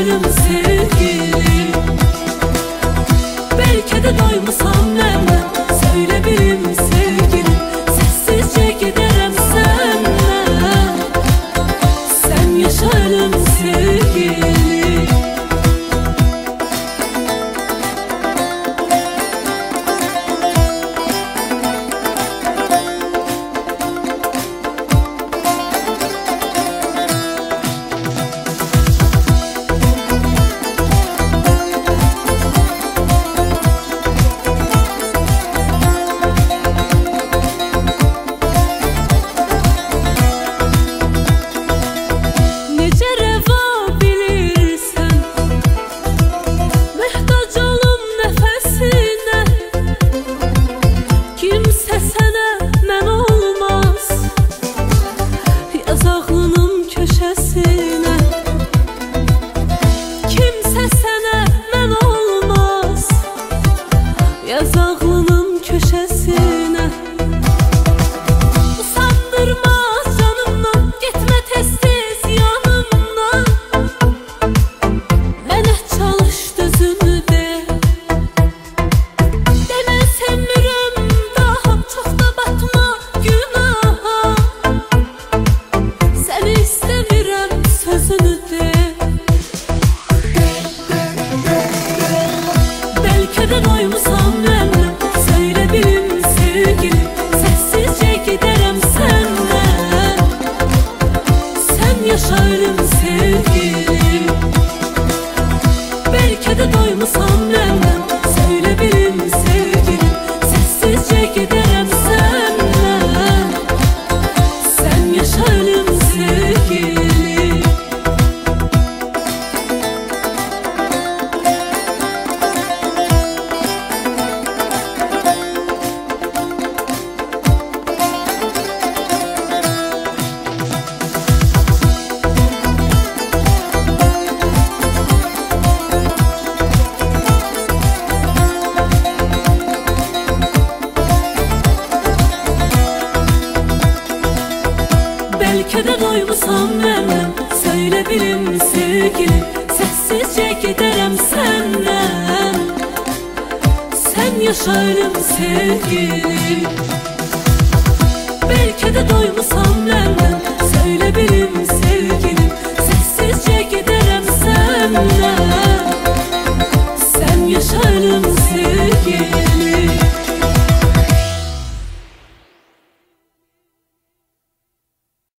yaşarım sevgilim. Belki de doymasam neden, söyle bilim sevgilim. Sessizce giderim senden, sen yaşarım sevgilim. Yaz ağlının köşesine, usandırmaz canımdan, gitme tez tez yanımdan. Mənə çalış düzünü de, demə sevmirəm daha, çox da batma günaha. Səni istəmirəm sözünü de. Belki de doymasam neden, söyle bilim sevgilim. Sessizce giderim senden, sen yaşarım sevgilim. Belki de doymasam neden, söyle bilim sevgilim. Sessizce giderim senden, sen yaşarım sevgilim. Belki de doymasam neden, söyle bilim sevgilim. Sessizce giderim senden, sen yaşarım sevgilim. Belki de doymasam neden,